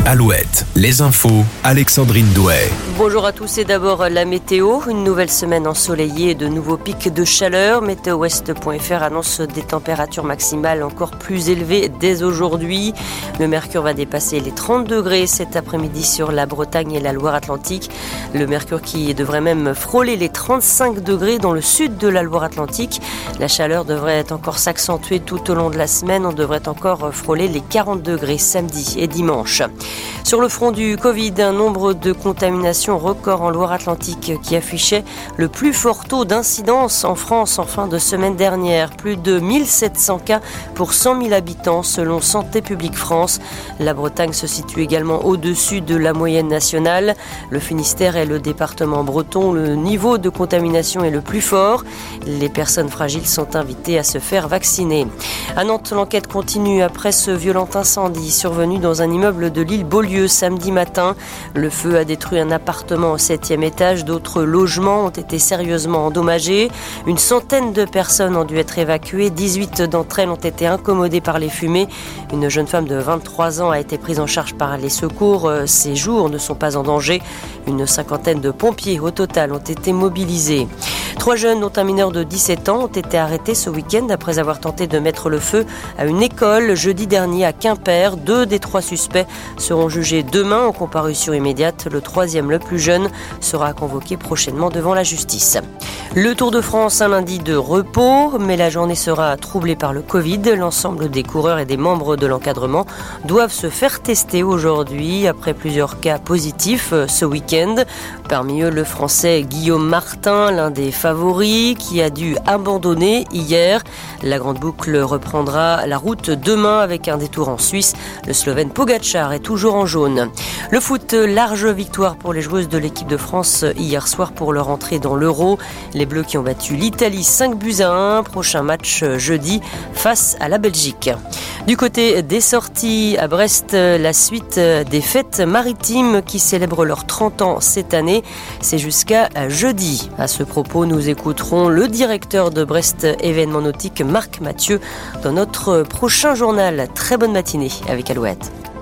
Alouette, les infos, Alexandrine Douet. Bonjour à tous et d'abord la météo. Une nouvelle semaine ensoleillée et de nouveaux pics de chaleur. Météo-Ouest.fr annonce des températures maximales encore plus élevées dès aujourd'hui. Le mercure va dépasser les 30 degrés cet après-midi sur la Bretagne et la Loire-Atlantique. Le mercure qui devrait même frôler les 35 degrés dans le sud de la Loire-Atlantique. La chaleur devrait encore s'accentuer tout au long de la semaine. On devrait encore frôler les 40 degrés samedi et dimanche. Sur le front du Covid, un nombre de contaminations record en Loire-Atlantique qui affichait le plus fort taux d'incidence en France en fin de semaine dernière. Plus de 1700 cas pour 100 000 habitants selon Santé publique France. La Bretagne se situe également au-dessus de la moyenne nationale. Le Finistère est le département breton. Le niveau de contamination est le plus fort. Les personnes fragiles sont invitées à se faire vacciner. À Nantes, l'enquête continue après ce violent incendie survenu dans un immeuble de l'île Beaulieu samedi matin. Le feu a détruit un appartement au 7e étage. D'autres logements ont été sérieusement endommagés. Une centaine de personnes ont dû être évacuées. 18 d'entre elles ont été incommodées par les fumées. Une jeune femme de 23 ans a été prise en charge par les secours. Ses jours ne sont pas en danger. Une cinquantaine de pompiers au total ont été mobilisés. 3 jeunes, dont un mineur de 17 ans, ont été arrêtés ce week-end après avoir tenté de mettre le feu à une école jeudi dernier à Quimper. 2 des 3 suspects seront jugés demain en comparution immédiate. Le 3e, le plus jeune, sera convoqué prochainement devant la justice. Le Tour de France, un lundi de repos, mais la journée sera troublée par le Covid. L'ensemble des coureurs et des membres de l'encadrement doivent se faire tester aujourd'hui après plusieurs cas positifs ce week-end. Parmi eux, le Français Guillaume Martin, l'un des favoris, qui a dû abandonner hier. La grande boucle reprendra la route demain avec un détour en Suisse. Le Slovène Pogačar est toujours en jaune. Le foot, large victoire pour les joueuses de l'équipe de France hier soir pour leur entrée dans l'Euro. Les Bleus qui ont battu l'Italie 5-1. Prochain match jeudi face à la Belgique. Du côté des sorties à Brest, la suite des fêtes maritimes qui célèbrent leurs 30 ans cette année. C'est jusqu'à jeudi. À ce propos, nous écouterons le directeur de Brest événements nautiques, Marc Mathieu, dans notre prochain journal. Très bonne matinée avec Alouette.